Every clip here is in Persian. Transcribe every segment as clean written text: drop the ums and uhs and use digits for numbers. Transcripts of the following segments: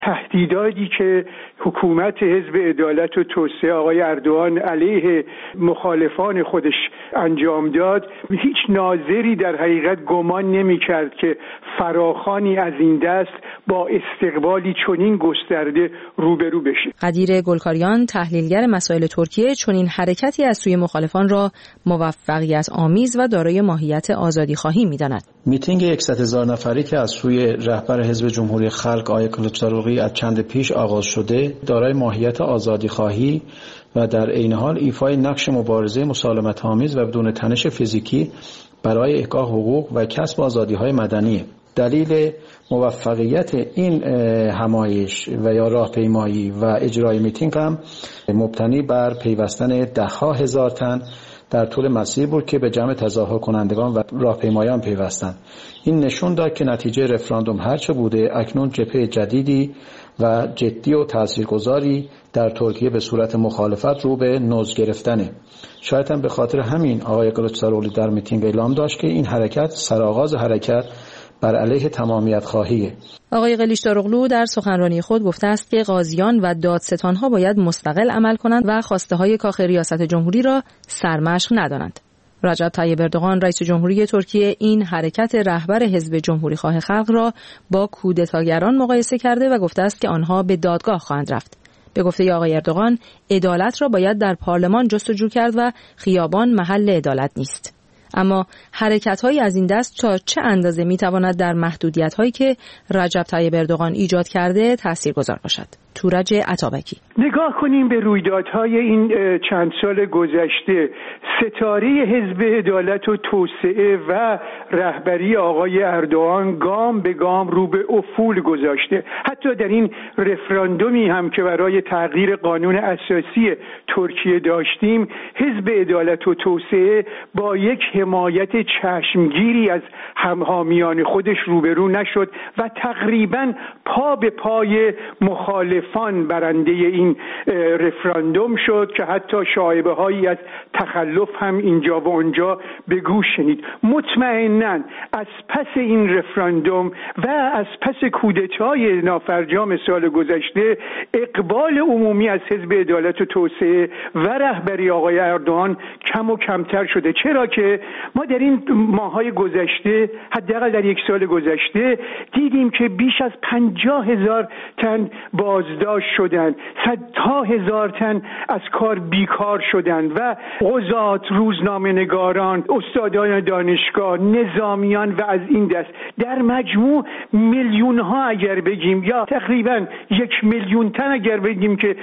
تهدیداتی که حکومت حزب عدالت و توسعه آقای اردوغان علیه مخالفان خودش انجام داد، هیچ ناظری در حقیقت گمان نمی‌کرد که فراخوانی از این دست با استقبالی چنین گسترده روبرو بشه. قدیر گلکاریان، تحلیلگر مسائل ترکیه، چنین حرکتی از سوی مخالفان را موفقیت آمیز و دارای ماهیت آزادی‌خواهی می‌داند. میتینگ 100,000 نفری که از سوی رهبر حزب جمهوری خلق آقای کلوچداروغی از چند پیش آغاز شده دارای ماهیت آزادی‌خواهی و در عین حال ایفای نقش مبارزه مسالمت‌آمیز و بدون تنش فیزیکی برای احقاق حقوق و کسب آزادی‌های مدنی. دلیل موفقیت این همایش و یا راهپیمایی و اجرای میتینگ هم مبتنی بر پیوستن ده‌ها هزار تن در طول مسیر بود که به جمع تظاهر کنندگان و راهپیمایان پیوستند. این نشون داد که نتیجه رفراندوم هرچه بوده اکنون جبهه جدیدی و جدی و تاثیرگذاری در ترکیه به صورت مخالفت رو به نوز گرفتنه. شاید هم به خاطر همین آقای کلوچداروغلی در میتینگ اعلام داشت که این حرکت سرآغاز حرکت بر علیه تمامیت خواهیه. آقای کلیچداروغلو در سخنرانی خود گفته است که قاضیان و دادستانها باید مستقل عمل کنند و خواسته های کاخ ریاست جمهوری را سرمشق ندانند. رجب طیب اردوغان رئیس جمهوری ترکیه این حرکت رهبر حزب جمهوری خواه خلق را با کودتاگران مقایسه کرده و گفته است که آنها به دادگاه خواهند رفت. به گفته آقای اردوغان عدالت را باید در پارلمان جستجو کرد و خیابان محل عدالت نیست. اما حرکت‌هایی از این دست تا چه اندازه می‌تواند در محدودیت‌هایی که رجب طیب اردوغان ایجاد کرده تاثیرگذار باشد؟ تورج عطابکی. نگاه کنیم به رویدادهای این چند سال گذشته. ستاره حزب عدالت و توسعه و رهبری آقای اردوغان گام به گام رو به افول گذاشته. حتی در این رفراندومی هم که برای تغییر قانون اساسی ترکیه داشتیم، حزب عدالت و توسعه با یک حمایت چشمگیری از همحامیان خودش روبرو نشد و تقریباً پا به پای مخالفان برنده این رفراندوم شد که حتی شایبه هایی از تخلف هم اینجا و اونجا به گوش شنید. مطمئناً از پس این رفراندوم و از پس کودتای نافرجام سال گذشته اقبال عمومی از حزب عدالت و توسعه و رهبری آقای اردوغان کم و کمتر شده. چرا که ما در این ماه‌های گذشته، حداقل در یک سال گذشته، دیدیم که بیش از 50,000 تن بازداشت شدند، صدها هزار تن از کار بیکار شدند و قضات، روزنامه‌نگاران، استادان دانشگاه، نظامیان و از این دست در مجموع میلیون‌ها اگر بگیم یا تقریباً 1,000,000 تن اگر بگیم که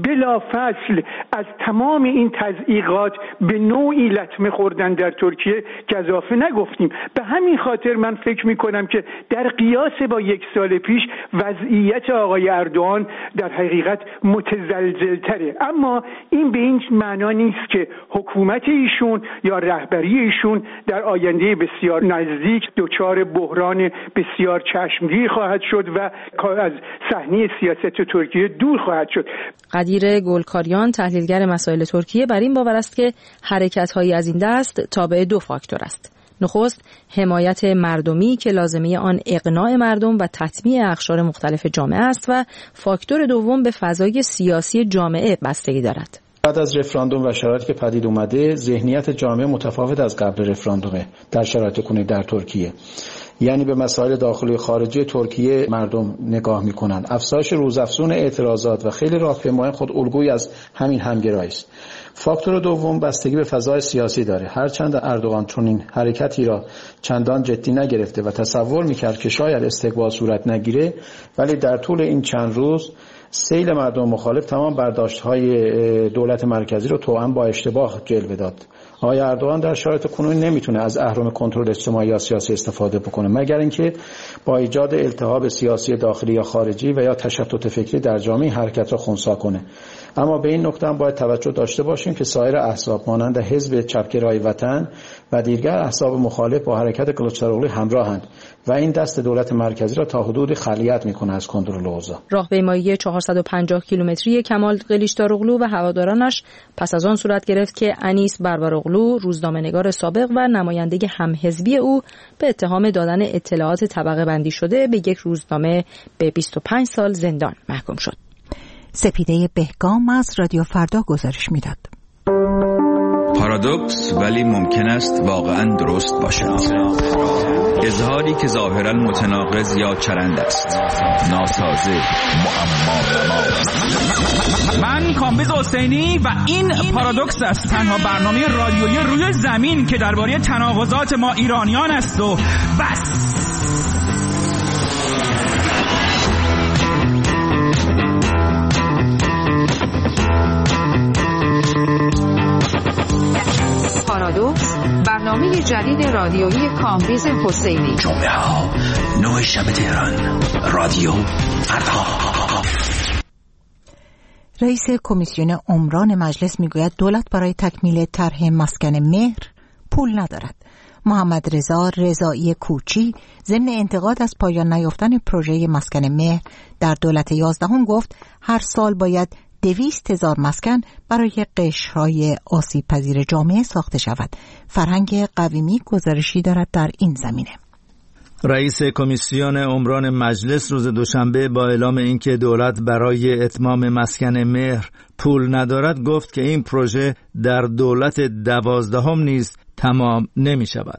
بلافاصل از تمام این تضییقات به نوعی لطمه خوردن در ترکیه گزافه نگفتیم. به همین خاطر من فکر می‌کنم که در قیاس با یک سال پیش وضعیت آقای اردوغان در حقیقت متزلزل‌تره. اما این به این معنا نیست که حکومت ایشون یا رهبری ایشون در آینده بسیار نزدیک دچار بحران بسیار چشمگیر خواهد شد و از صحنه سیاست ترکیه دور خواهد شد. قدیر گلکاریان، تحلیلگر مسائل ترکیه، بر این باور است که حرکت‌هایی از این دست تابع دو فاکتور است. نخست حمایت مردمی که لازمه آن اقناع مردم و تطمیع اقشار مختلف جامعه است و فاکتور دوم به فضای سیاسی جامعه بستگی دارد. بعد از رفراندوم و شرایطی که پدید اومده، ذهنیت جامعه متفاوت از قبل رفراندومه در شرایط کنونی در ترکیه. یعنی به مسائل داخلی و خارجی ترکیه مردم نگاه میکنن. افزایش روزافزون اعتراضات و خیلی راهپیمایان خود الگویی از همین همگرایی است. فاکتور دوم بستگی به فضای سیاسی داره. هرچند اردوغان چون این حرکتی را چندان جدی نگرفته و تصور میکرد که شاید استقبال صورت نگیره، ولی در طول این چند روز سیل مردم مخالف تمام برداشت‌های دولت مرکزی رو توأم با اشتباه جلوه داد. آقای اردوغان در شرایط کنونی نمیتونه از اهرم کنترل اجتماعی یا سیاسی استفاده بکنه مگر اینکه با ایجاد التهاب سیاسی داخلی یا خارجی و یا تشتت فکری در جامعه حرکت را خنثی کنه. اما به این نکته هم باید توجه داشته باشیم که سایر احزاب مانند حزب چپگرای وطن و دیگر احزاب مخالف با حرکت کلوچداروغلو همراهند و این دست دولت مرکزی را تا حدودی خلیعت میکنه از کنترل اوضاع. راهپیمایی 450 کیلومتری کمال قلیچداروغلو و هوادارانش پس از آن صورت گرفت که انیس بربراغلو، روزنامه‌نگار سابق و نماینده همحزبی او، به اتهام دادن اطلاعات طبقه بندی شده به یک روزنامه به 25 سال زندان محکوم شد. سپیده بهگام از رادیو فردا گزارش میداد. پارادوکس ولی ممکن است واقعا درست باشد. اظهاری که ظاهرا متناقض یا چرند است، ناسازه، معما. من کامبیز حسینی و این پارادوکس است، تنها برنامه رادیویی روی زمین که درباره تناقضات ما ایرانیان است و بس. پارادوکس، برنامه جدید رادیویی کامبیز حسینی. جمعه ها 9 شب تهران، رادیو فردا. رئیس کمیسیون عمران مجلس میگوید دولت برای تکمیل طرح مسکن مهر پول ندارد. محمد رضا رضایی کوچی ضمن انتقاد از پایان نیافتن پروژه مسکن مهر در دولت 11 گفت هر سال باید 200,000 مسکن برای قشرهای آسیب پذیر جامعه ساخته شود. فرهنگ قویمی گزارشی دارد در این زمینه. رئیس کمیسیون عمران مجلس روز دوشنبه با اعلام اینکه دولت برای اتمام مسکن مهر پول ندارد گفت که این پروژه در دولت 12 نیز تمام نمی شود.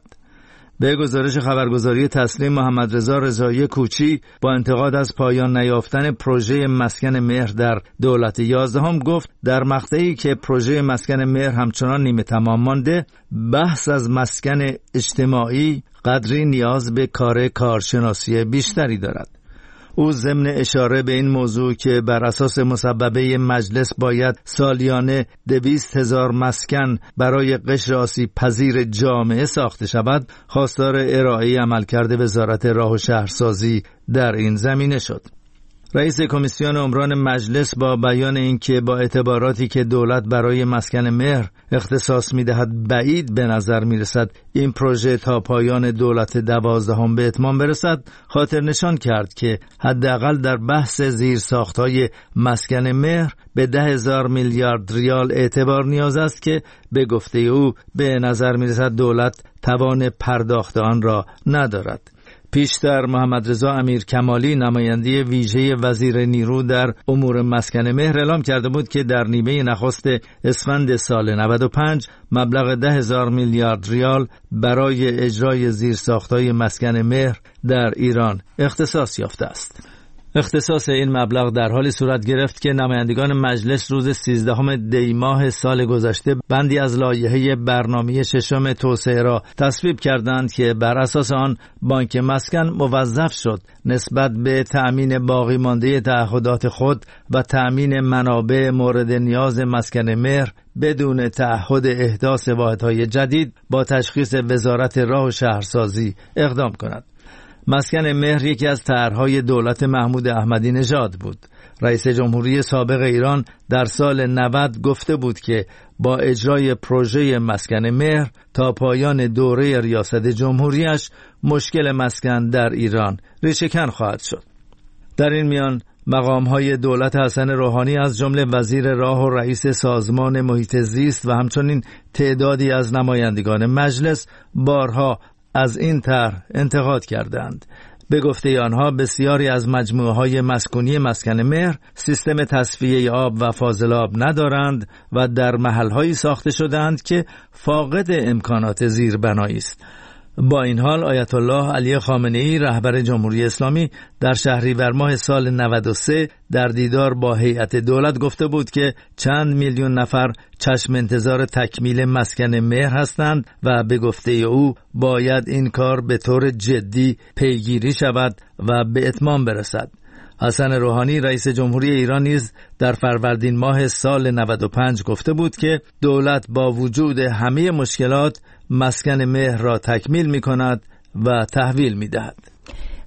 به گزارش خبرگزاری تسلیم، محمد رضا رضایی کوچی با انتقاد از پایان نیافتن پروژه مسکن مهر در دولت 11 گفت در مقطعی که پروژه مسکن مهر همچنان نیمه تمام مانده، بحث از مسکن اجتماعی قدری نیاز به کارشناسی بیشتری دارد. او ضمن اشاره به این موضوع که بر اساس مسببه مجلس باید سالیانه 200,000 مسکن برای قشر آسیب پذیر جامعه ساخته شود، خواستار ارائه عملکرد وزارت راه و شهرسازی در این زمینه شد. رئیس کمیسیون عمران مجلس با بیان اینکه با اعتباراتی که دولت برای مسکن مهر اختصاص می‌دهد بعید به نظر می‌رسد این پروژه تا پایان دولت 12 به اتمام برسد، خاطر نشان کرد که حداقل در بحث زیرساخت‌های مسکن مهر به 10,000 میلیارد ریال اعتبار نیاز است که به گفته او به نظر می‌رسد دولت توان پرداخت آن را ندارد. پیشتر محمد رضا امیرکمالی نماینده ویژه وزیر نیرو در امور مسکن مهر اعلام کرده بود که در نیمه نخست اسفند سال 95 مبلغ 10,000 میلیارد ریال برای اجرای زیرساخت‌های مسکن مهر در ایران اختصاص یافته است. اختصاص این مبلغ در حالی صورت گرفت که نمایندگان مجلس روز 13 دی ماه سال گذشته بندی از لایحه برنامه ششم توسعه را تصویب کردند که بر اساس آن بانک مسکن موظف شد نسبت به تأمین باقی مانده تعهدات خود و تأمین منابع مورد نیاز مسکن مهر بدون تعهد احداث واحدهای جدید با تشخیص وزارت راه و شهرسازی اقدام کند. مسکن مهر یکی از طرح‌های دولت محمود احمدی نژاد بود. رئیس جمهوری سابق ایران در سال 90 گفته بود که با اجرای پروژه مسکن مهر تا پایان دوره ریاست جمهوریش مشکل مسکن در ایران ریشه‌کن خواهد شد. در این میان مقام‌های دولت حسن روحانی از جمله وزیر راه و رئیس سازمان محیط زیست و همچنین تعدادی از نمایندگان مجلس بارها از این طرح انتقاد کردند. به گفته آنها بسیاری از مجموعه‌های مسکونی مسکن مهر سیستم تصفیه آب و فاضلاب ندارند و در محل‌هایی ساخته شدند که فاقد امکانات زیربنایی است. با این حال آیت الله علی خامنه‌ای رهبر جمهوری اسلامی در شهریور ماه سال 93 در دیدار با هیئت دولت گفته بود که چند میلیون نفر چشم انتظار تکمیل مسکن مهر هستند و به گفته او باید این کار به طور جدی پیگیری شود و به اتمام برسد. حسن روحانی رئیس جمهوری ایران نیز در فروردین ماه سال 95 گفته بود که دولت با وجود همه مشکلات مسکن مهر را تکمیل می کند و تحویل می دهد.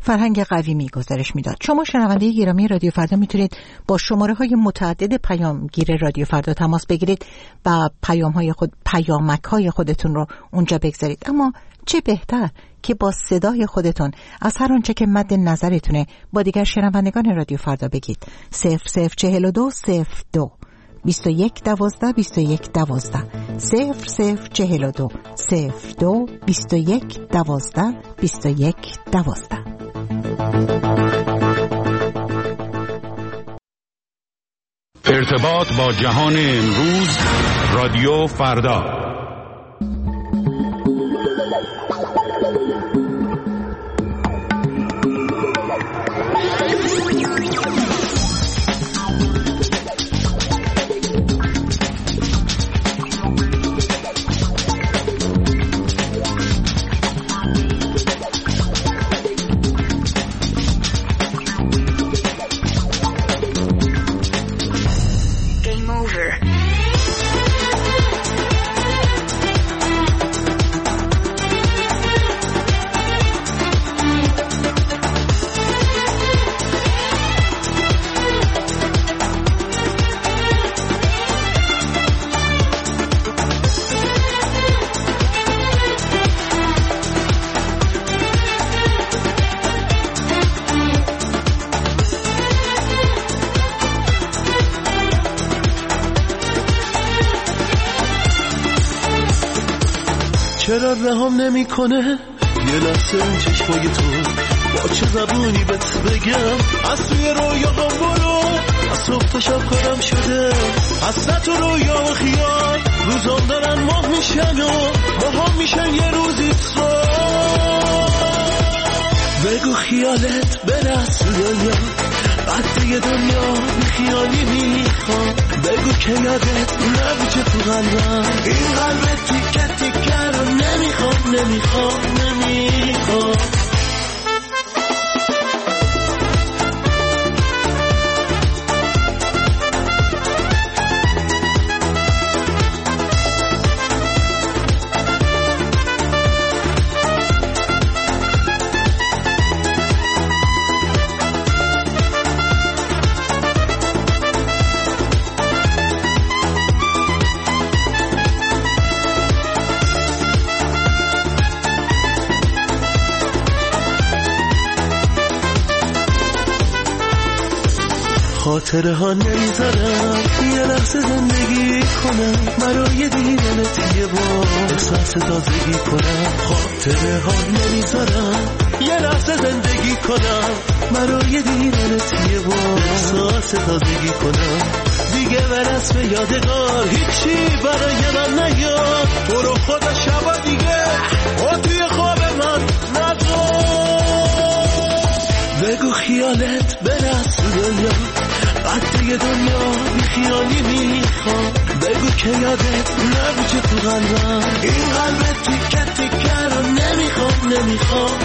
فرهنگ قویمی گزارش میداد. شما شنونده گرامی رادیو فردا میتونید با شماره‌های متعدد پیامگیر رادیو فردا تماس بگیرید و پیامک‌های خودتون رو اونجا بگذارید. اما چه بهتر که با صدای خودتون از هر آنچه که مد نظرتونه با دیگر شنوندگان رادیو فردا بگید. 0042 02 21 12 21 12 0042 02 21 12 21 12. ارتباط با جهان امروز، رادیو فردا. چرا رهام نمی کنه یه لحظه اون چشمای تو، با چه زبونی بهت بگم از توی رویاهام برو، از صبح تا شب کارم شده حسرت و رویا و خیال، روزام دارن ماه میشن و ماها میشن یه روزی سال. بگو خیالت برس دنیا قد دنیا بی خیالی میخوام، بگو که یادت نبیچه تو قلبم، این قلبت تیکه تیکه رو نمیخوام خاطره ها نمیذارم یه لحظه زندگی کنم، برای دیدنت یه بار احساس تازگی کنم. خاطره ها نمیذارم یه لحظه زندگی کنم، برای دیدنت یه بار احساس تازگی کنم. دیگه برس به یادگار هیچی برای من نیاد، تو رو خدا شبا دیگه و توی خواب من نذار. بگو خیالت برس دنیا قد دنیا بی خیالی میخوام، بگو که یادت نبیچه تو قلبم، این قلبت تیکه تیکه رو نمیخوام.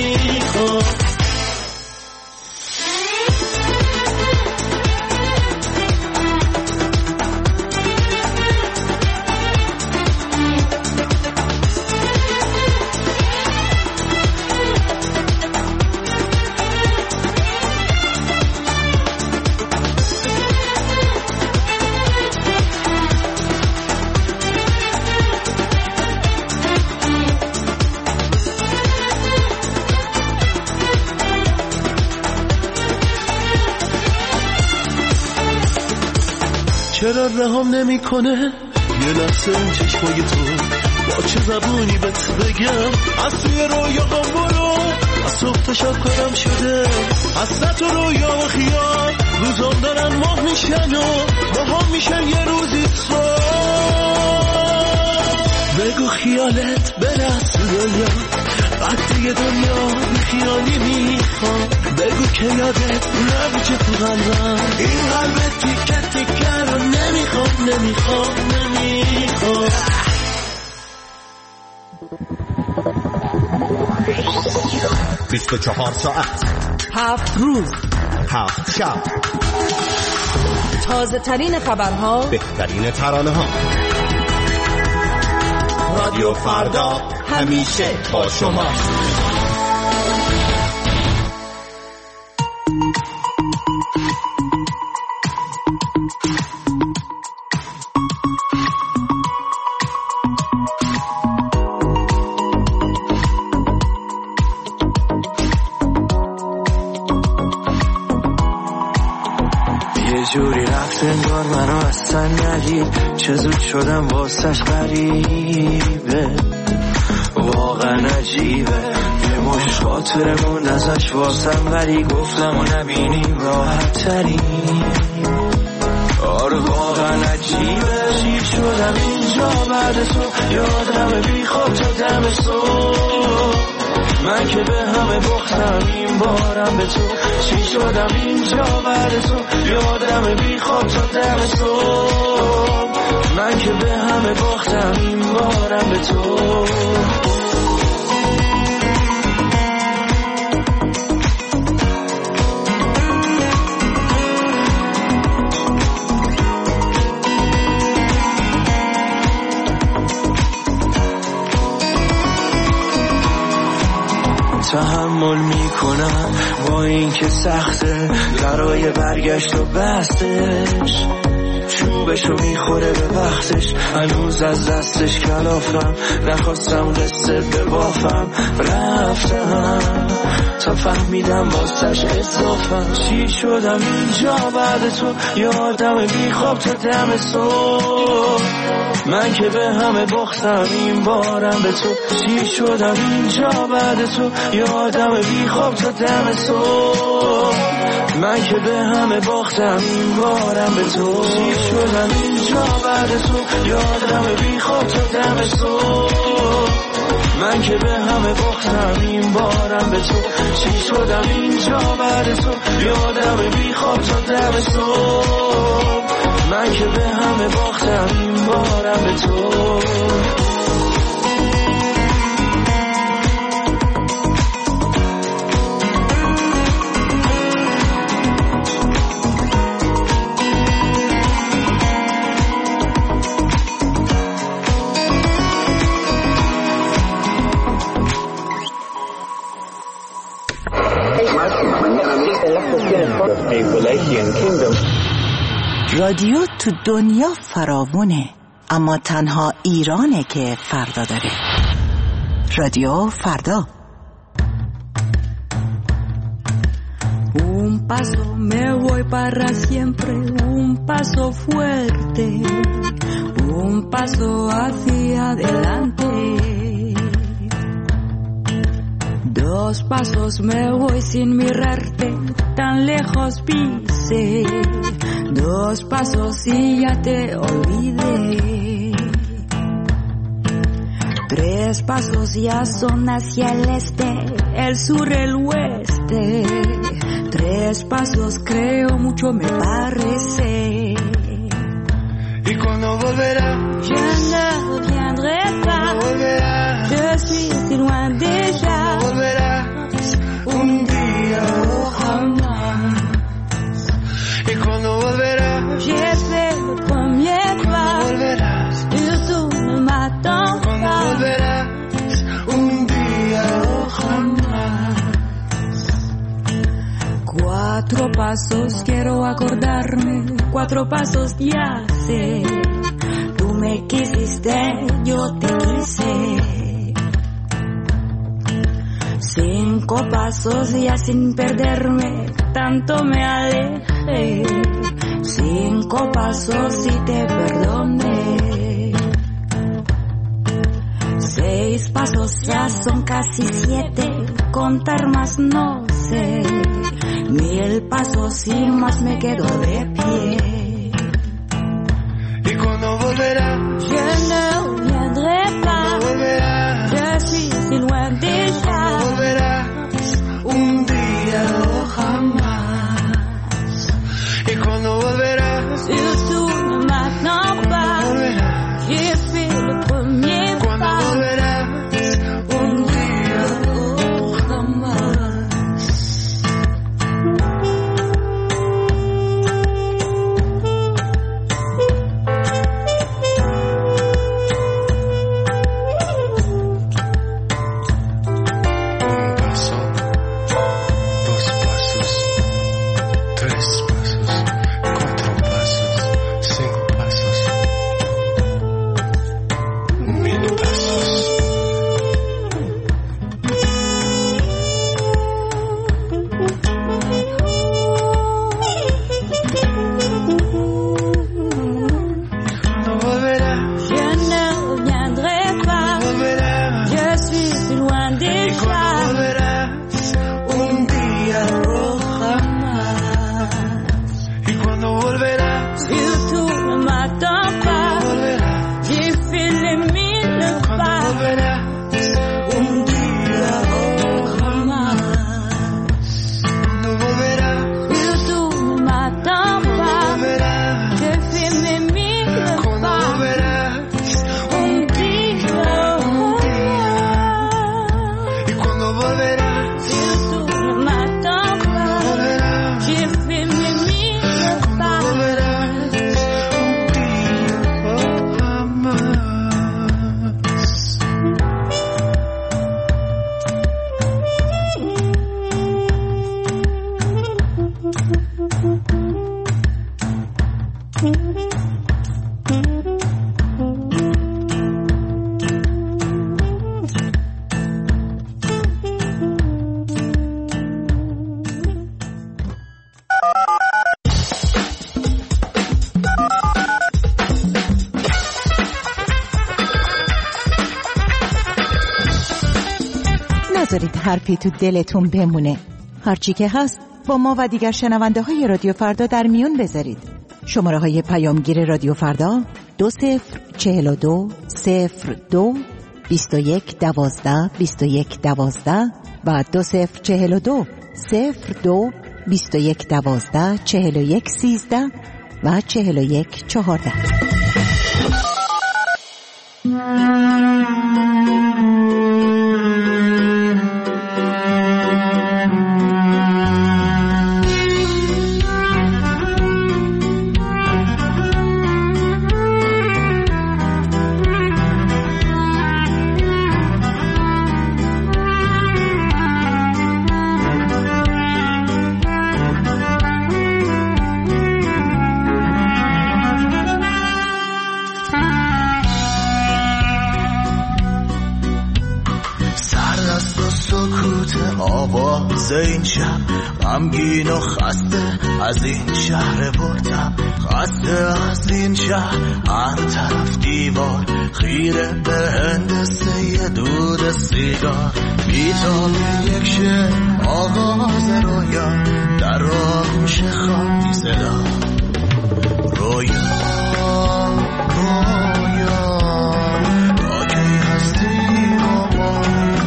چرا رهام نمی کنه یه لحظه اون چشمای تو، با چه زبونی بهت بگم از توی رویاهام برو، از صبح تا شب کارم شده حسرت و رویا و خیال، روزام دارن ماه میشن و ماها میشن یه روزی سال. بگو خیالت برس دنیا قد دنیا بی خیالی میخوام، بگو که یادت نبیچه تو قلبم، این قلبت تیکه تیکه رو نمیخوام. 24 ساعت 7 روز 7 شب، تازه ترین خبرها، بهترین ترانه ها. رادیو فردا همیشه با شما. یه جوری رفت انگار منو اصلا ندید، چه زود شدم واسش غریبه، واقعا عجیبه. یه مش خاطرمون ازش واسم، ولی گفتم و نبینیم راحت تریم. آره واقعا عجیبه، شیر شدم اینجا بعد تو، یادم بی خواب تا دم صبح. من که به همه باختم این بارم به تو، چی شدم اینجا بعد تو، یادم بی خواب تا دم صبح. من که به همه باختم این بارم به تو. تحمل میکنم با این که سخته، برای برگشت و بستش چوبشو میخوره به وقتش. هنوز از دستش کلافم، نخواستم قصه ببافم، رفتم تا فهمیدم واسش اضافم. چی شدم اینجا بعد تو، یادم بی خواب تا دم صبح. من که به همه باختم این بارم به تو، چی شدم اینجا بعد تو، یادم بی خواب تا دم صبح. من که به همه باختم این بارم به تو، چی شدم اینجا بعد تو، یادم بی خواب تا دم صبح. من که به همه باختم این بارم به تو، چی شدم اینجا بعد تو، یادم بی خواب تا دم صبح. من که به همه باختم این بارم به تو. رادیو تو دنیا فراوونه، اما تنها ایرانه که فردا داره. رادیو فردا. Un paso me voy para siempre, un paso fuerte, un paso hacia adelante. Dos pasos me voy sin mirarte, tan lejos pise. Dos pasos y ya te olvidé. Tres pasos ya son hacia el este, el sur, el oeste. Tres pasos creo mucho me parece. ¿Y cuando volverá? Je ne reviendrai pas. Je suis si loin déjà. Volverás un día o jamás. ¿Y cuando volverás? J'ai fait le premier pas. Volverás. Surtout ne m'attends pas. Cuando volverás un día o jamás. Cuatro pasos quiero acordarme, cuatro pasos ya sé. Tú me quisiste, yo te quise. Cinco pasos ya sin perderme, tanto me alejé. Cinco pasos y te perdoné. Seis pasos ya son casi 7, contar más no sé. 1000 pasos y más me quedo de pie. ¿Y cuando volverás? Je ne reviendrai pas. Volverás. Je suis si loin déjà. Volverás un día o jamás. ¿Y cuando volverás? Surtout ne m'attends pas. Volverás. J'ai fait le premier pas. Cuando volverás un día o jamás. نذارید حرفی تو دلتون بمونه. هرچی که هست با ما و دیگر شنونده های رادیو فردا در میون بذارید. شماره های پیامگیر رادیو فردا 2042 02 21 12 21 12 و 2042 02 21 12 41 13 و 41 14. این شب غمگین و خسته از این شهر بردم، خسته از این شهر، هر طرف دیوار خیره به هندسه دود سیگار، بیتاب یک شعر آغاز رویا در آغوش خواهی صدا، رویا رویا تا کی هستی با ما،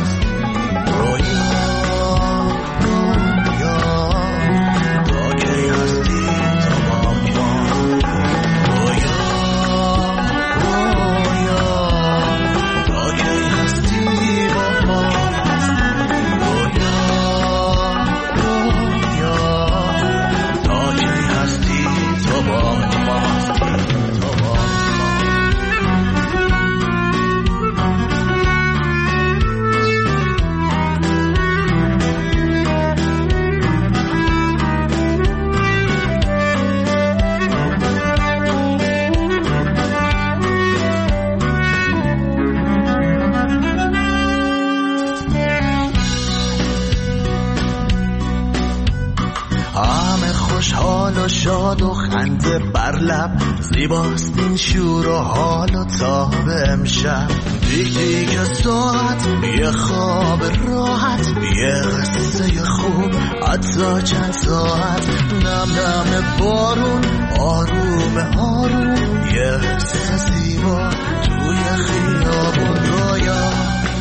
شاد و خنده بر لب، زیباست این شور و حال و تاب امشب، دیگ دیگ ساعت یه خواب راحت، یه قصه خوب حتی چند ساعت، نم نم بارون آروم آروم، یه حس زیبا توی خیابون، رویا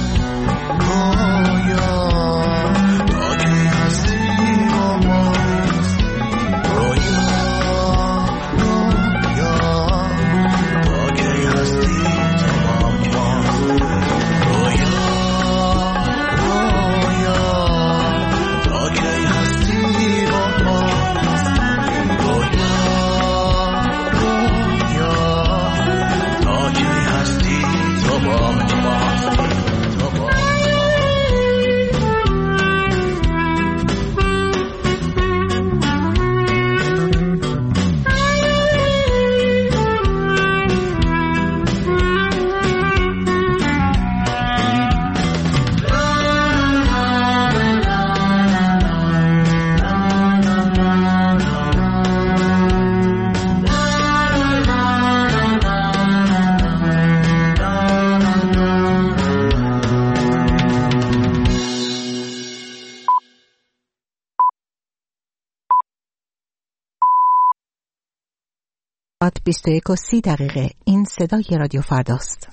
رویا تا کی هستی با ما، ساعت 21:30. این صدای رادیو فرداست.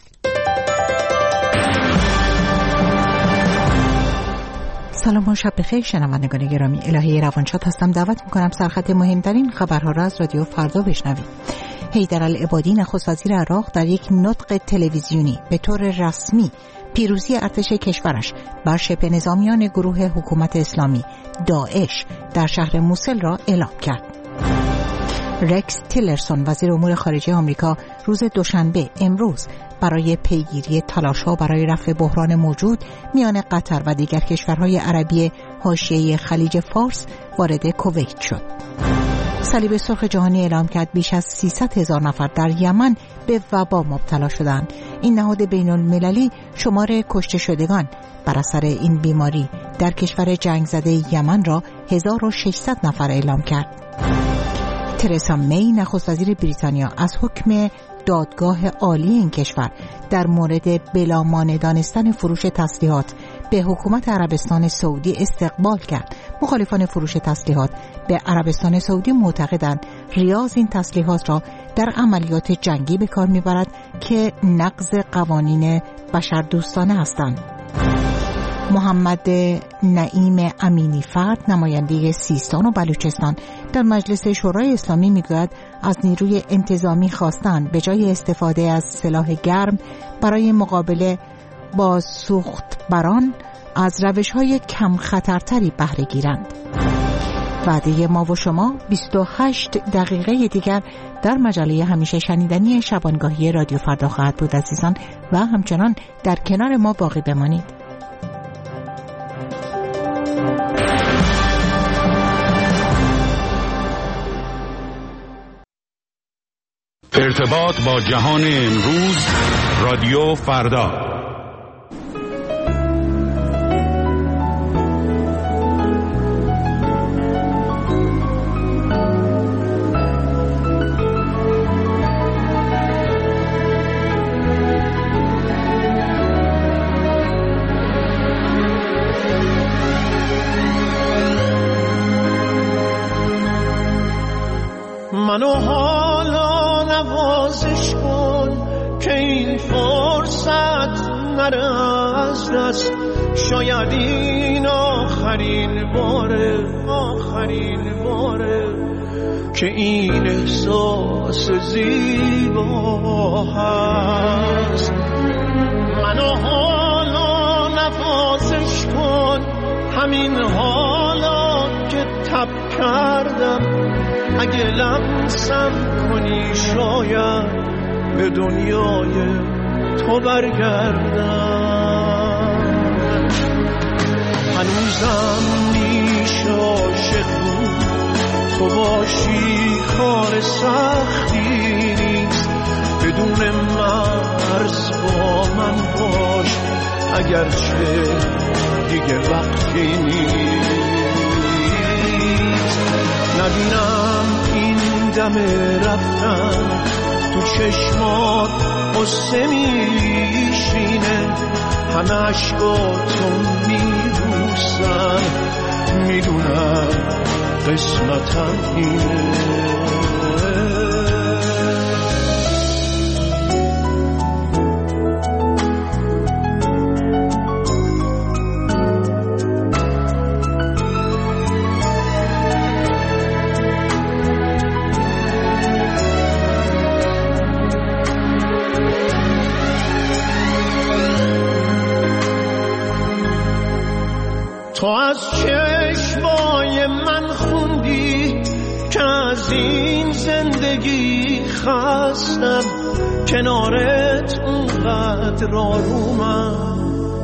سلام و شب بخیر شنوندگان گرامی. الهی روانشاد هستم. دعوت میکنم سرخط مهمترین خبرها را از رادیو فردا بشنوید. حیدرالعبادی نخست وزیر عراق در یک نطق تلویزیونی به طور رسمی پیروزی ارتش کشورش بر شبه نظامیان گروه حکومت اسلامی داعش در شهر موسل را اعلام کرد. رکس تیلرسون وزیر امور خارجه آمریکا روز دوشنبه امروز برای پیگیری تلاش‌ها برای رفع بحران موجود میان قطر و دیگر کشورهای عربی حاشیه خلیج فارس وارد کویت شد. صلیب سرخ جهانی اعلام کرد بیش از 300,000 نفر در یمن به وبا مبتلا شدند. این نهاد بین‌المللی شمار کشته شدگان بر اثر این بیماری در کشور جنگ زده یمن را 1600 نفر اعلام کرد. ترسا می نخست وزیر بریتانیا از حکم دادگاه عالی این کشور در مورد بلامانع دانستن فروش تسلیحات به حکومت عربستان سعودی استقبال کرد. مخالفان فروش تسلیحات به عربستان سعودی معتقدند ریاض این تسلیحات را در عملیات جنگی به کار میبرد که نقض قوانین بشردوستانه هستند. محمد نعیم امینی فرد نماینده سیستان و بلوچستان در مجلس شورای اسلامی میگوید از نیروی انتظامی خواستند به جای استفاده از سلاح گرم برای مقابله با سوختبران از روش‌های کم خطرتری بهره گیرند. وعده ما و شما 28 دقیقه دیگر در مجله همیشه شنیدنی شبانگاهی رادیو فردا خواهد بود عزیزان و همچنان در کنار ما باقی بمانید. ارتباط با جهان امروز رادیو فردا. منو حالا نوازش کن که این فرصت نره از دست. شاید این آخرین باره که این احساس زیبا هست. منو حالا نوازش کن، همین حالا که تب کردم. اگه لمسم کنی شاید به دنیای تو برگردم. هنوزم میشه عاشق بود تو باشی، کار سختی نیست. بدون مرز با من باش اگرچه دیگه وقتی نیست. نبینم این دم رفتن تو چشمات قصه میشینه، همه عشقاتو میبوسن، میدونم قسمتم اینه. تو از چشمای من خوندی که از این زندگی خستم، کنارت اونقدر آرومم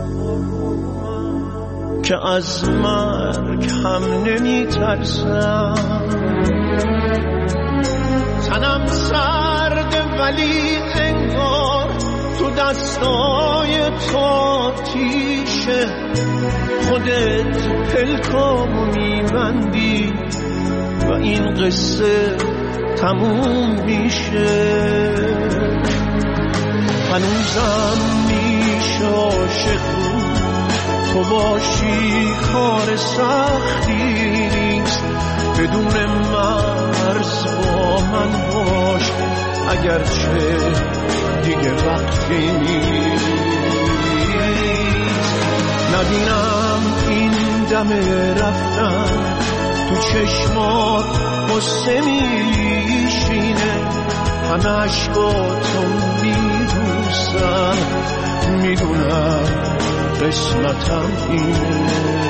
که از مرگ هم نمی ترسم. تنم سرده ولی انگار تو دستای تو تیشه، خودت پلکامو میبندی و این قصه تموم میشه. هنوزم میشه عاشق تو باشی، کار سختی نیست. بدون مرز با من باش اگرچه دیگه وقتی نیست. نبینم این دم رفتن تو چشمات قصه میشینه، همه عشقاتو میدوستم، میدونم قسمتم اینه.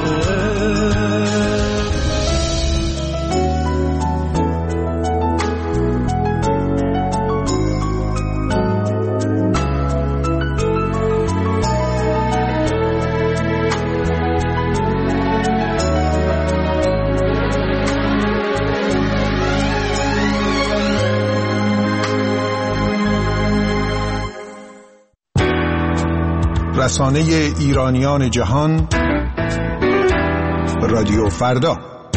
رسانه ایرانیان جهان، رادیو فردا.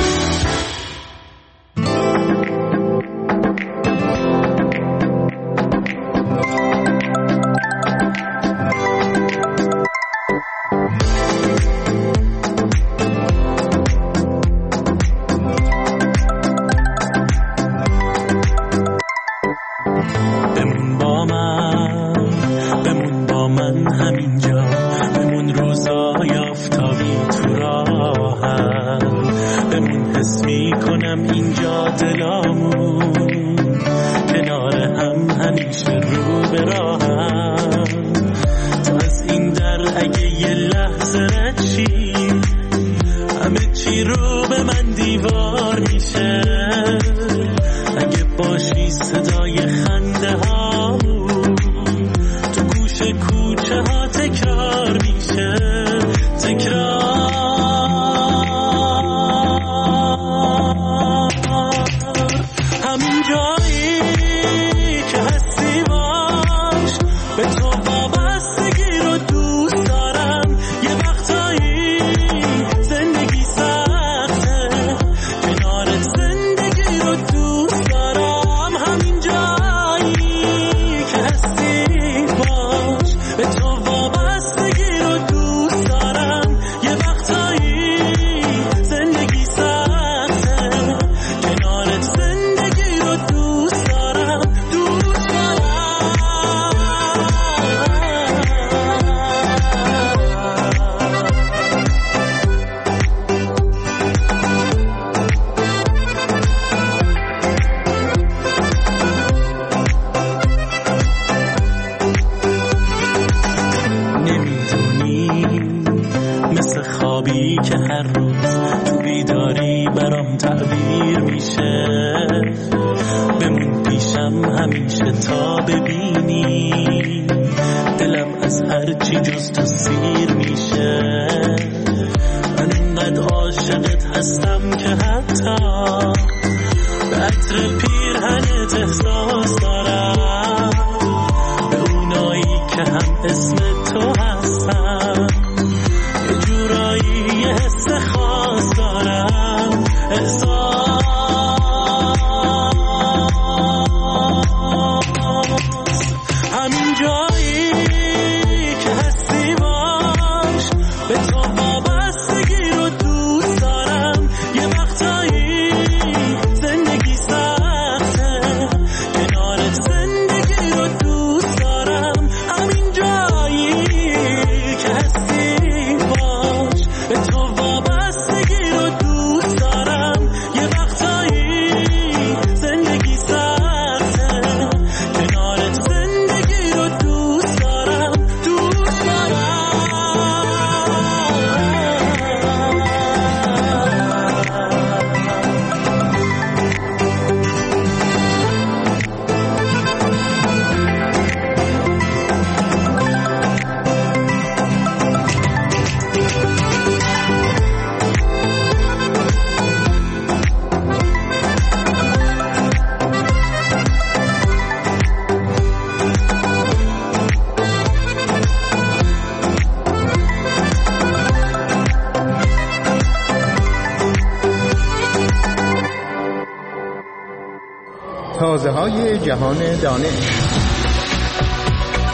تازه‌های جهان دانش.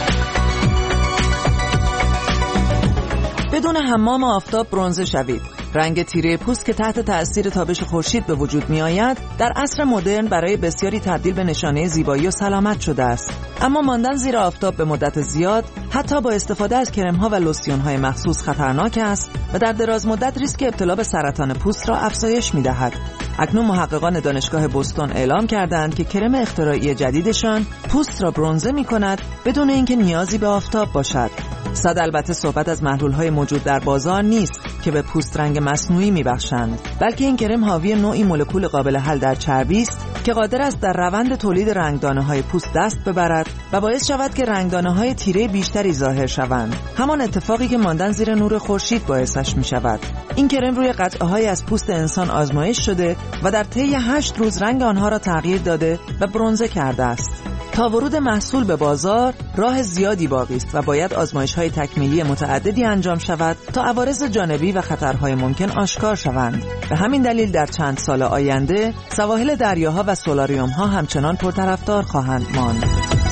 بدون حمام آفتاب برنزه شوید. رنگ تیره پوست که تحت تأثیر تابش خورشید به وجود می آید در عصر مدرن برای بسیاری تبدیل به نشانه زیبایی و سلامت شده است. اما ماندن زیر آفتاب به مدت زیاد حتی با استفاده از کرم‌ها و لوسیون‌های مخصوص خطرناک است و در دراز مدت ریسک ابتلا به سرطان پوست را افزایش می‌دهد. اکنون محققان دانشگاه بوستون اعلام کردند که کرم اختراعی جدیدشان پوست را برنزه می‌کند بدون اینکه نیازی به آفتاب باشد. البته صحبت از محلول‌های موجود در بازار نیست که به پوست رنگ مصنوعی می‌بخشند، بلکه این کرم حاوی نوعی مولکول قابل حل در چربی است که قادر است در روند تولید رنگدانه‌های پوست دست ببرد و باعث شود که رنگدانه‌های تیره بیشتری ظاهر شوند. همان اتفاقی که ماندن زیر نور خورشید باعثش می‌شود. این کرم روی قطعه‌های از پوست انسان آزمایش شده و در طی 8 روز رنگ آنها را تغییر داده و برنزه کرده است. تا ورود محصول به بازار راه زیادی باقی است و باید آزمایش‌های تکمیلی متعددی انجام شود تا عوارض جانبی و خطرهای ممکن آشکار شوند. به همین دلیل در چند سال آینده سواحل دریاها و سولاریوم‌ها همچنان پرطرفدار خواهند ماند.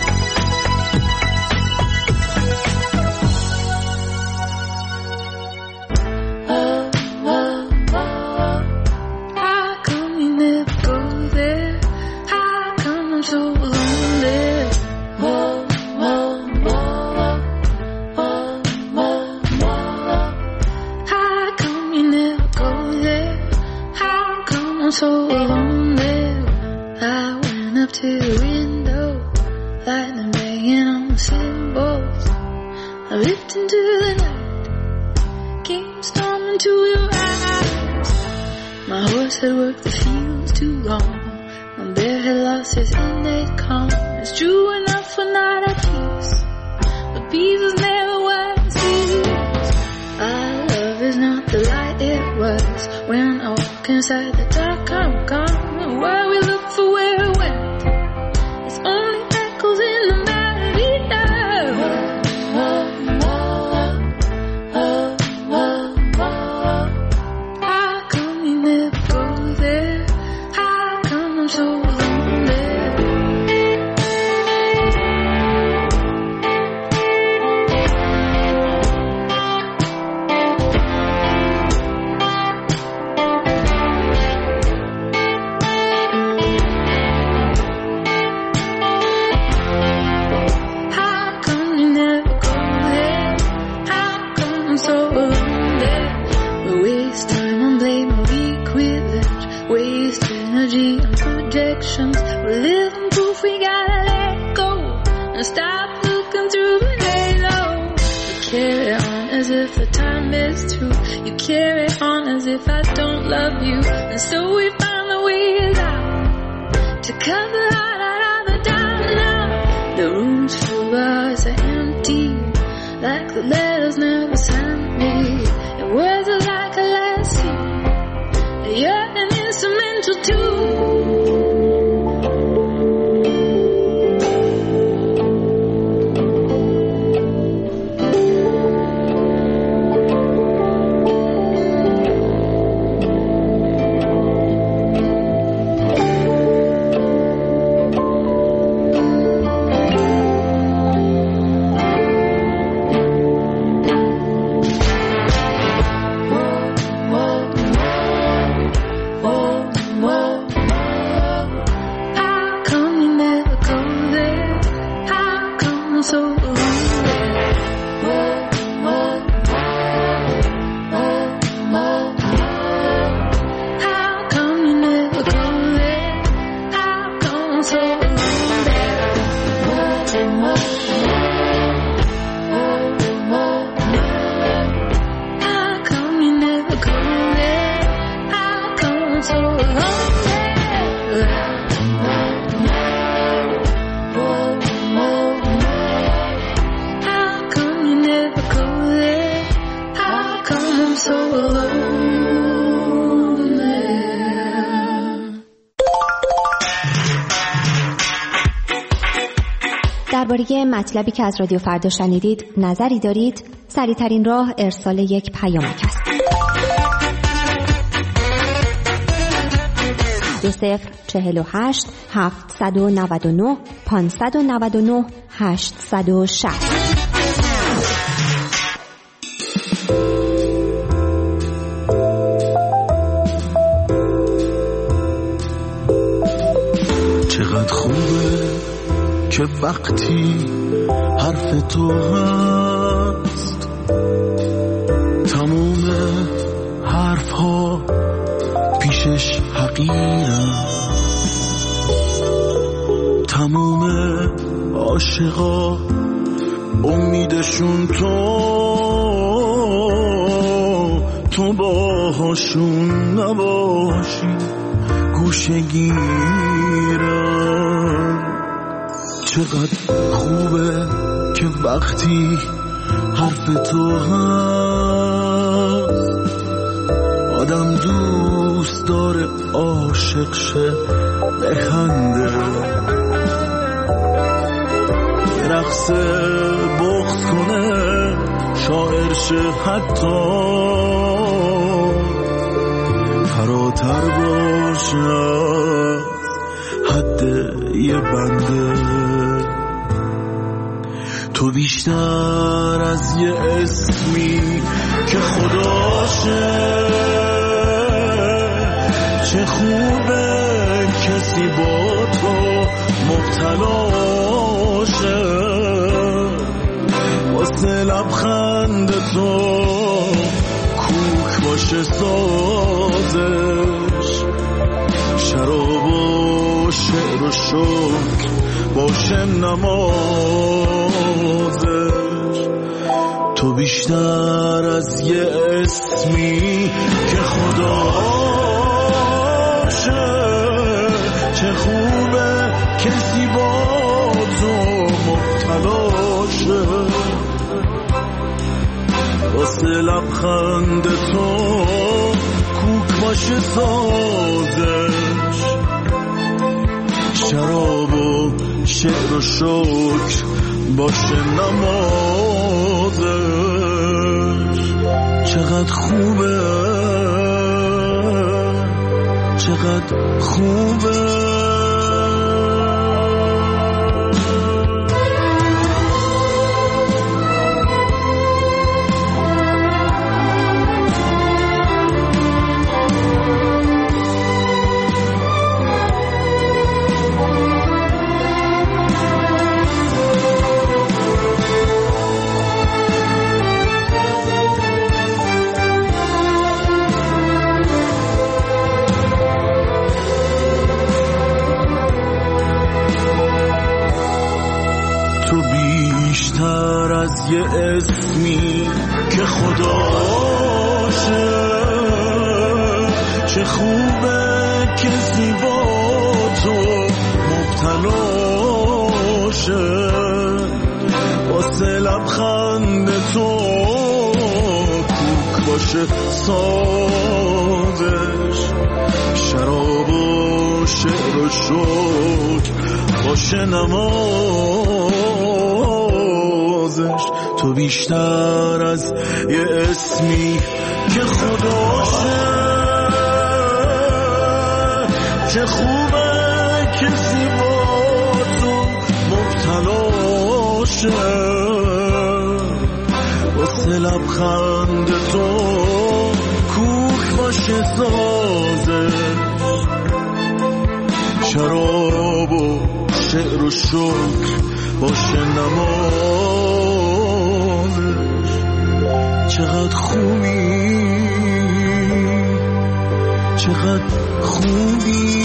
درباره مطلبی که از رادیو فردا شنیدید نظری دارید؟ سریع‌ترین راه ارسال یک پیامک است. 2048 799 599 860. که وقتی حرف تو هست تموم حرف ها پیشش حقیرم، تموم عاشقا امیدشون تو باهاشون نباشی گوشه گیرم. چقدر خوبه که وقتی حرف تو هست آدم دوست داره عاشق شه بخنده، رقص بغض کنه شاعر شه، حتی فراتر باشه حد یه بنده. تو بیشتر از یه اسمی که خداشه، چه خوبه کسی با تو مبتلاشه، واسه لبخند تو کوک باشه سازش، شراب و شعر و شکر باشه نمازش. تو بیشتر از یه اسمی که خداشه، چه خوبه کسی با تو مبتلاشه، واسه لبخند تو کوک باشه سازش، شراب و شعر و شکر باشه نمازش. چقدر خوبه، چقدر خوبه. یه اسمی که خداشه، چه خوبه کسی با تو مبتلاشه، واسه لبخند تو کوک باشه سازش، شراب و شعر و شکر باشه نمازش. تو بیشتر از یه اسمی که خداشه، چه خوبه کسی با تو مبتلاشه، واسه لبخند تو کوک باشه سازش، شراب و شعر و شکر باشه نمازش. چقدر خوبی، چقدر خوبی.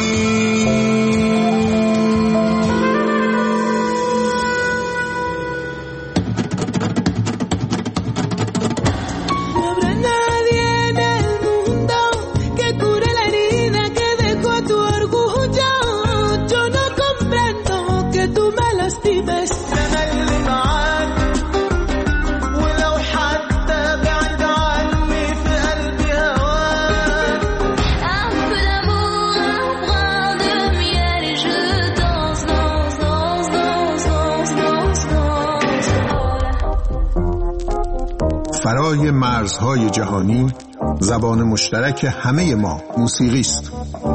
فرای مرزهای جهانی زبان مشترک همه ما موسیقی است.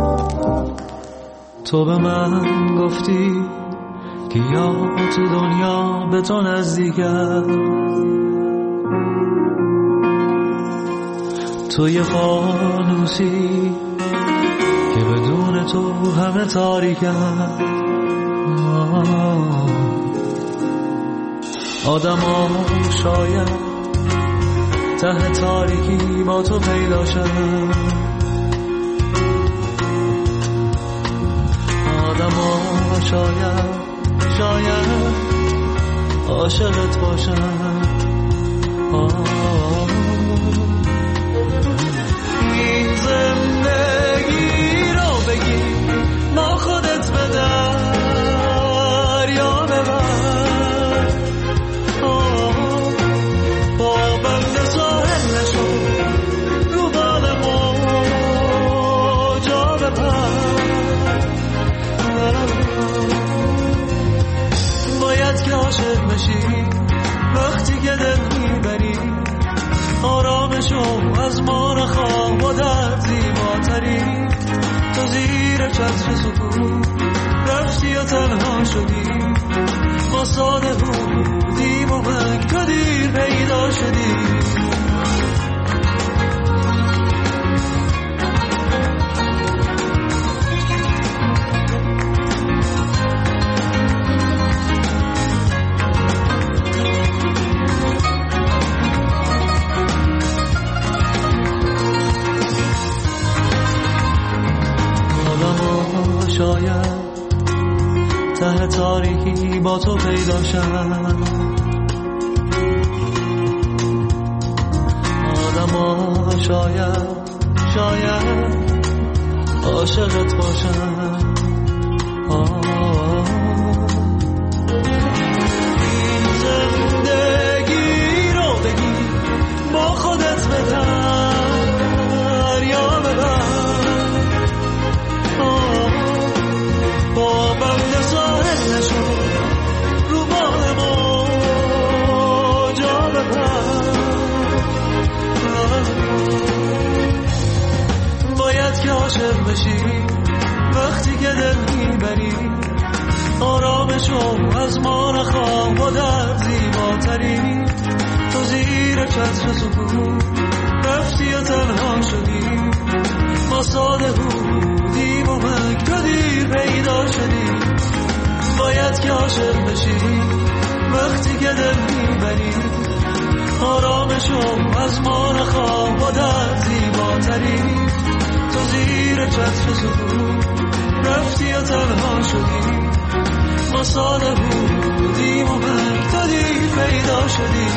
تو به من گفتی که یا تو دنیا به تو نزدیکه، تو یه فانوسی که بدون تو همه تاریکه. آدما شاید ته تاریکی با تو پیدا شدن، آدما شاید عاشقت باشن. این زندگی رو بگی ما خودت به دریا ببر، با بند ساحل نشو رو بال موجا بپر. باید که عاشق بشی وقتی که دل میبری، آرامشو از ما نخواه و در زیباتری. تو زیر چتر سکون رفتی و تنها شدی، ما ساده بودیم و من تو دیر پیدا شدی. شاید ته تاریکی با تو پیدا شدن، آدما شاید عاشقت باشن. این زندگی رو بگی با خودت به دریا ببر، با بند ساحل نشو رو بال موجا بپر. باید که عاشق بشی وقتی که دل میبری، آرامشو از ما نخواه و در زیباتری. تو زیر چتر سکون رفتی و تنها شدی، ما ساده بودیم و من تو دیر پیدا شدی. باید که عاشق بشی وقتی که دل میبری، آرامشو از ما نخواه و در زیباتری. تو زیر چتر سکون رفتی و تنها شدی، ما ساده بودیم و من تو دیر پیدا شدی.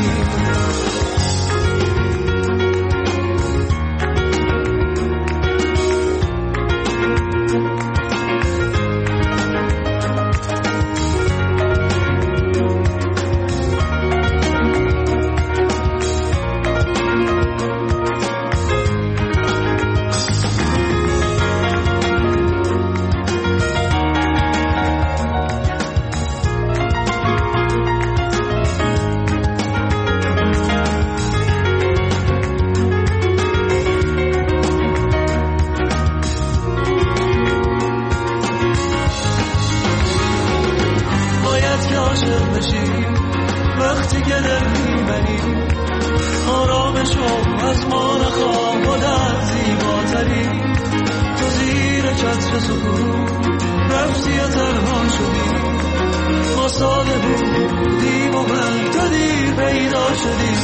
وقتی که دل میبری، آرامشو از ما نخواه و در زیباتری. تو زیر چتر سکون رفتی و تنها شدی، ما ساده بودیم و من تو دیر پیدا شدی.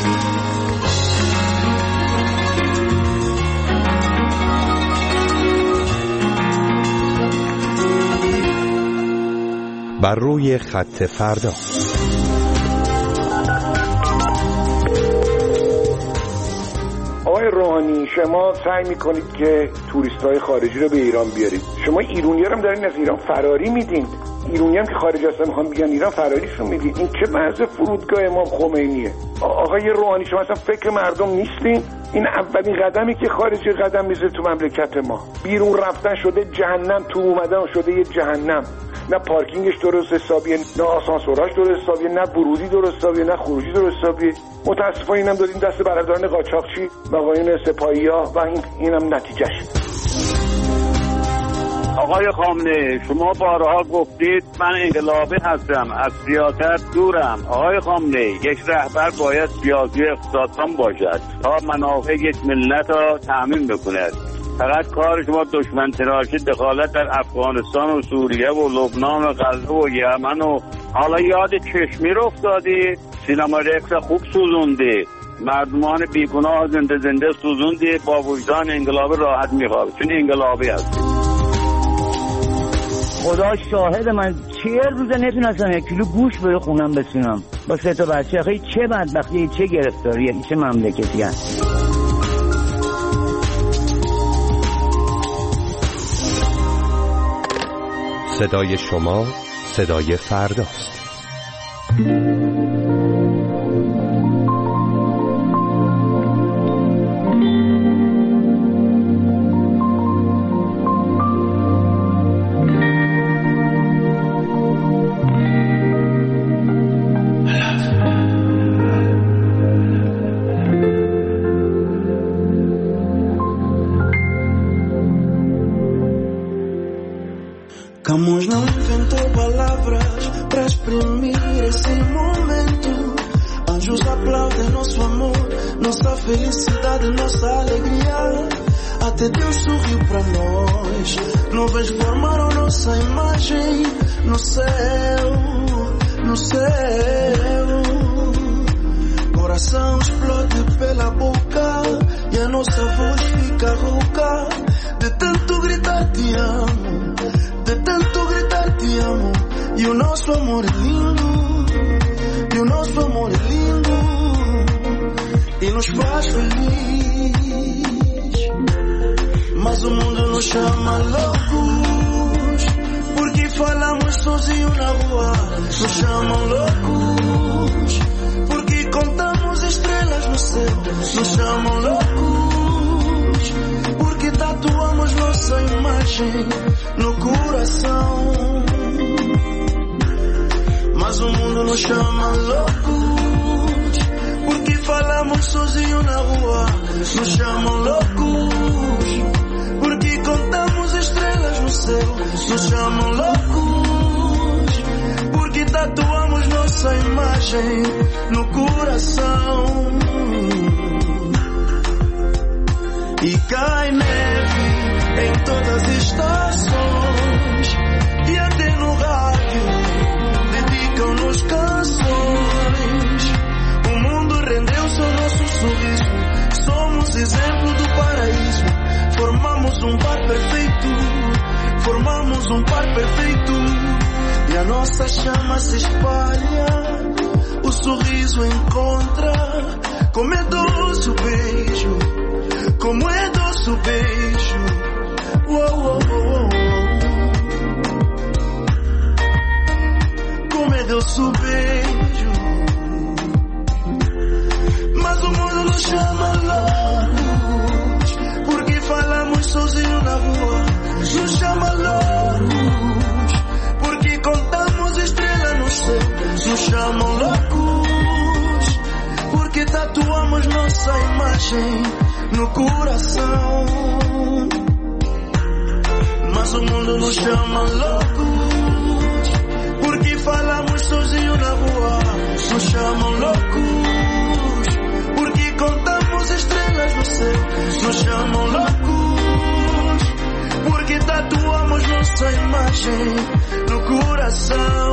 بر روی خط فردا. آقای روحانی، شما سعی میکنید که توریست‌های خارجی رو به ایران بیارید. شما ایرانی‌ها هم دارین از ایران فراری میدین. ایرانی هم که خارج هستن میخوان بیان ایران فراریشون میدین. این چه محض فرودگاه امام خمینیه. آقای روحانی، شما اصلا فکر مردم نیستین. این اولین قدمی که خارجی قدم میزه تو مملکت ما. بیرون رفتن شده جهنم، تو اومدن شده یه جهنم. نه پارکینگش درست حسابیه، نه آسانسوراش درست حسابیه، نه ورودی درست حسابیه، نه خروجی درست حسابیه. متاسفانه اینم دادیم دست برادران قاچاقچی و آقایون سپاهی‌ها و اینم نتیجهش. آقای خامنه‌ای، شما بارها گفتید من انقلابی هستم، از سیاست دورم. آقای خامنه‌ای، یک رهبر باید سیاسی اقتصاددان باشد تا منافع یک ملت را تأمین بکند. فقط کار شما دشمن تراشی، دخالت در افغانستان و سوریه و لبنان و غزه و یمن و حالا یاد کشمیر افتادی، سینما رقص خوب سوزوندی، مردمان بیگناه زنده سوزوندی، با وجدان انقلابی راحت میخوابی، چون انقلابی هستی. خدا شاهد من 40 روزه نتونستم 1 کیلو گوشت به خونم بسونم با 3 تا بچه. خیلی چه بدبختی، چه گرفتاریه، چه مملکتی هست. صدای شما صدای فرداست. Camus não inventou palavras para exprimir esse momento. Anjos aplaudem nosso amor, nossa felicidade, nossa alegria. Até Deus sorriu para nós. Nuvens formaram nossa imagem no céu, no céu. Coração explode pela boca e a nossa voz fica rouca de tanto gritar te amo. De tanto gritar te amo. E o nosso amor é lindo. E o nosso amor é lindo. E nos faz feliz. Mas o mundo nos chama loucos, porque falamos sozinho na rua. Nos chamam loucos, porque contamos estrelas no céu. Nos chamam loucos, porque tatuamos nossa imagem no coração. Mas o mundo nos chama loucos, porque falamos sozinho na rua. Nos chamam loucos, porque contamos estrelas no céu. Nos chamam loucos, porque tatuamos nossa imagem no coração. E cai neve em todas as estações, e até no rádio dedicam-nos canções. O mundo rendeu-se ao nosso sorriso. Somos exemplo do paraíso. Formamos um par perfeito. Formamos um par perfeito. E a nossa chama se espalha. O sorriso encontra. Como é doce o beijo. Como é doce o beijo. Uou, uou, uou. Como é doce o beijo. Mas o mundo nos chama loucos, porque falamos sozinho na rua. Nos chama loucos, porque contamos estrelas no céu. Nos chamam loucos, porque tatuamos nossa imagem no coração. Mas o mundo nos chama loucos, porque falamos sozinho na rua. Nos chamam loucos, porque contamos estrelas no céu. Nos chamam loucos, porque tatuamos nossa imagem no coração.